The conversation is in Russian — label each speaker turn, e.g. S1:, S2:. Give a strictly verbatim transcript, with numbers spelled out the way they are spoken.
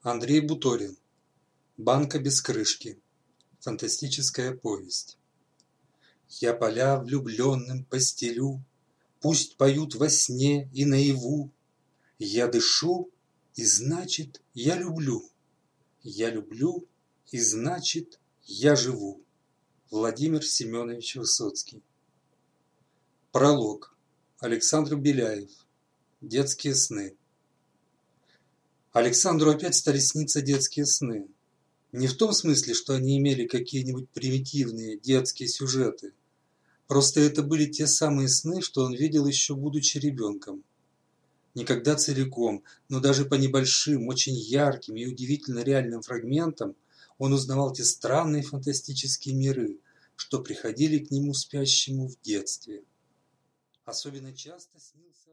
S1: Андрей Буторин. Банка без крышки. Фантастическая повесть. Я поля влюбленным постелю, пусть поют во сне и наяву. Я дышу, и значит, я люблю. Я люблю, и значит, я живу. Владимир Семенович Высоцкий. Пролог. Александр Беляев. Детские сны. Александру опять стали сниться детские сны. Не в том смысле, что они имели какие-нибудь примитивные детские сюжеты. Просто это были те самые сны, что он видел еще будучи ребенком. Никогда целиком, но даже по небольшим, очень ярким и удивительно реальным фрагментам он узнавал те странные фантастические миры, что приходили к нему спящему в детстве. Особенно часто снился